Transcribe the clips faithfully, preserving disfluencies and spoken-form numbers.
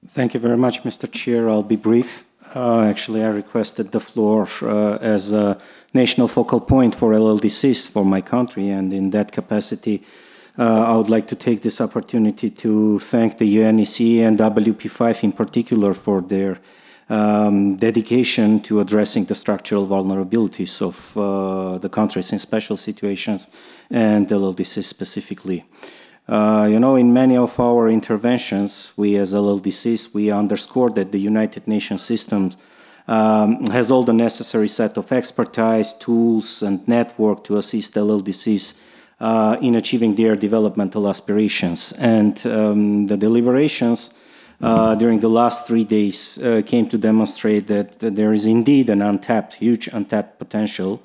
Thank you very much, Mister Chair. I'll be brief. Uh, actually, I requested the floor uh, as a national focal point for L L D Cs for my country, and in that capacity, uh, I would like to take this opportunity to thank the U N E C and W P five in particular for their um, dedication to addressing the structural vulnerabilities of uh, the countries in special situations and L L D Cs specifically. Uh, you know, in many of our interventions, we as L L D Cs, we underscore that the United Nations system um, has all the necessary set of expertise, tools, and network to assist L L D Cs uh, in achieving their developmental aspirations. And um, the deliberations uh, during the last three days uh, came to demonstrate that, that there is indeed an untapped, huge untapped potential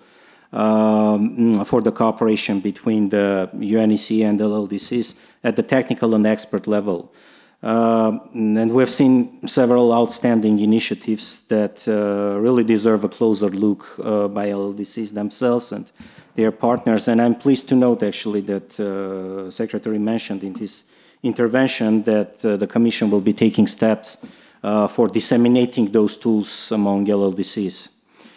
Um, for the cooperation between the U N E C and L L D Cs at the technical and expert level. Uh, and we've seen several outstanding initiatives that uh, really deserve a closer look uh, by L L D Cs themselves and their partners. And I'm pleased to note, actually, that uh, Secretary mentioned in his intervention that uh, the Commission will be taking steps uh, for disseminating those tools among L L D Cs.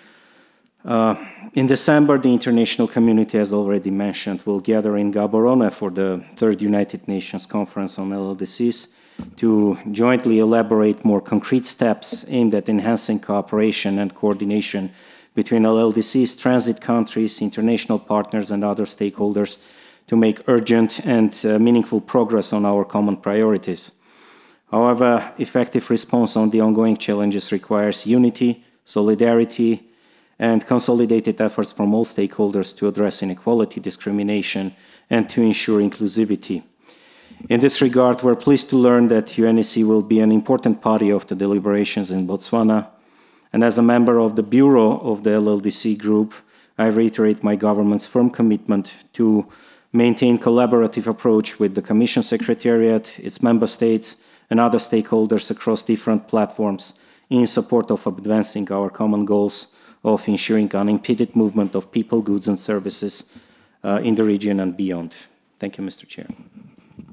Uh, in December, the international community, as already mentioned, will gather in Gaborone for the third United Nations Conference on L L D Cs to jointly elaborate more concrete steps aimed at enhancing cooperation and coordination between L L D Cs, transit countries, international partners, and other stakeholders to make urgent and uh, meaningful progress on our common priorities. However, effective response on the ongoing challenges requires unity, solidarity, and consolidated efforts from all stakeholders to address inequality, discrimination, and to ensure inclusivity. In this regard, we're pleased to learn that U N E C will be an important party of the deliberations in Botswana, and as a member of the Bureau of the L L D C group, I reiterate my government's firm commitment to maintain collaborative approach with the Commission Secretariat, its member states, and other stakeholders across different platforms in support of advancing our common goals of ensuring unimpeded movement of people, goods, and services uh, in the region and beyond. Thank you, Mister Chair.